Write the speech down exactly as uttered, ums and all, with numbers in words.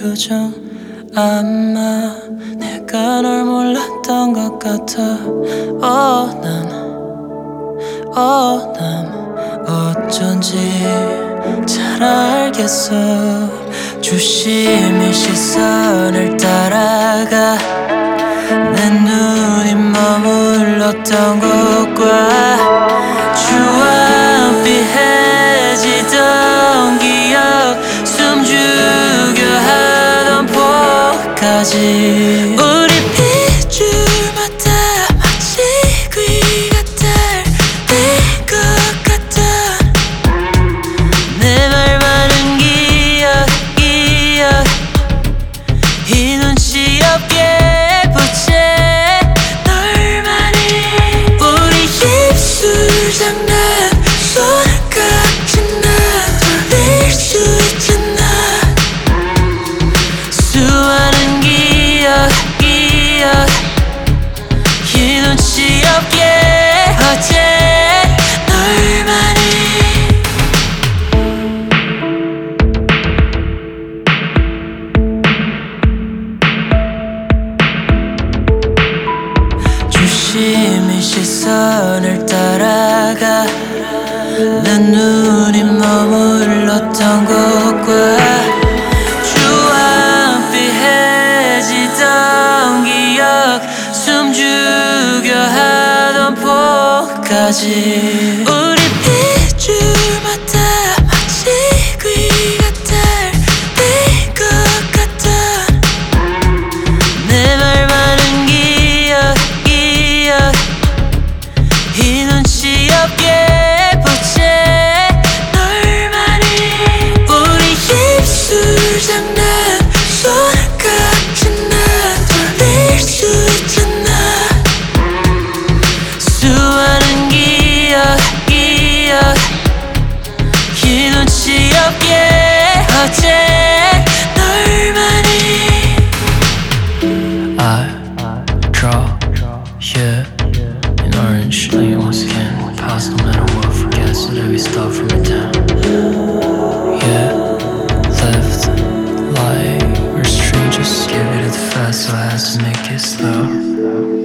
표정 아마 내가 널 몰랐던 것 같아. Oh 난 oh 난 어쩐지 잘 알겠어. 주심의 시선을 따라가 내 눈이 머물렀던 곳과 주황빛해지던 기억 숨죽여 하던 폭까지 우리 빗줄마다 마치 귀가 달릴 것 같던 내 말 많은 기억 기억 이 눈치 없게 붙여 장난 손가락질 나 돌릴 수 있잖아. 수많은 기억 기억 이 눈치 없게 어제 널만이 주심의 시선을 따라가 내 눈이 머물렀던 곳과 주황빛해지던 기억 숨죽여 하던 폭까지 우리 빗줄마다 마치 귀가 달릴 것 같던 내 말 많은 기억 기억 이 눈치 없게 붙여 널만이 우리 입술 장난 손가락질 나 돌릴 수 있잖아. 수많은 기억 기억 이 눈치 없게 어제 널만이 I draw you in orange lane once again. Pass no matter what, forget so that we start from a down. Yeah, left like we're strangers. Give it at the fast, so I had to make it slow.